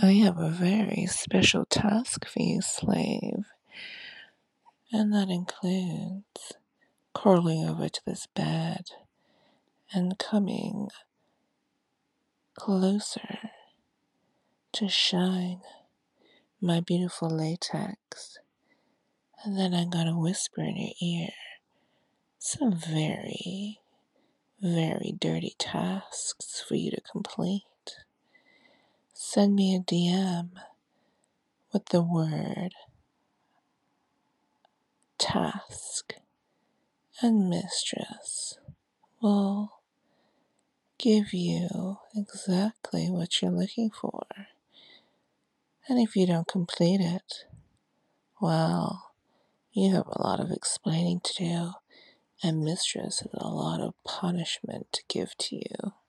I have a very special task for you, slave, and that includes crawling over to this bed and coming closer to shine my beautiful latex. And then I'm gonna whisper in your ear some very, very dirty tasks for you to complete. Send me a DM with the word task, and mistress will give you exactly what you're looking for. And if you don't complete it, well, you have a lot of explaining to do, and mistress has a lot of punishment to give to you.